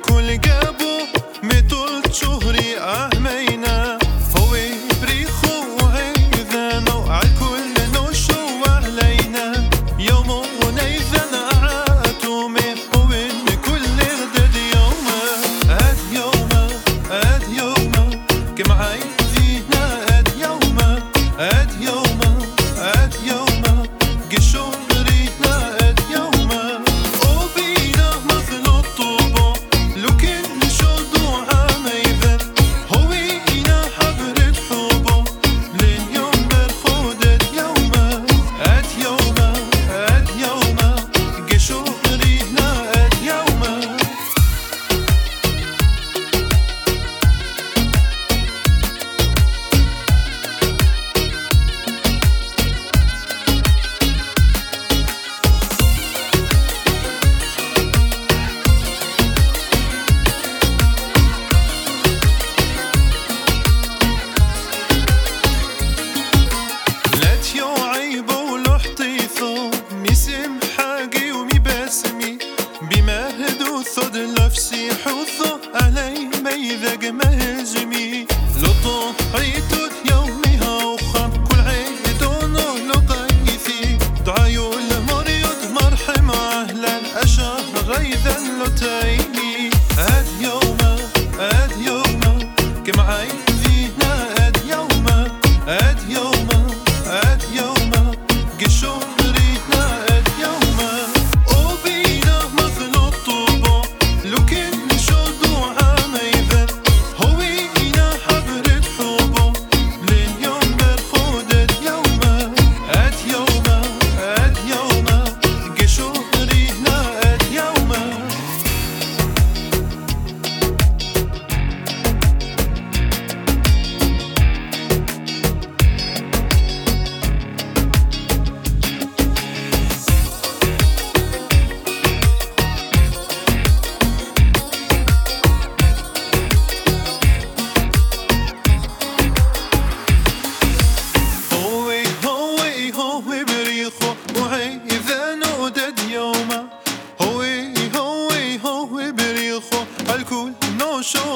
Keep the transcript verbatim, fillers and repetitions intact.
الكل جابوا ميتول شهري أهمينا هو بريخو وهيذانو عالكل نوشو علينا يومو ونيذان عاتومي هو كل غدد يوما أد يوما أد يوما كم عايزينا أد يوما أد يوما أد يوما قشو ثود نفسي حوثو علي ميذاق مهزمي لطو عيتوت يوميها وخام كل عيدونو لقايثي دعايو المريض مرحم أهلا أشهر غيثا لتايني أد يوما أد يوما كم عايزينا أد يوما أد يوما أد يوما قشو الكل نوشو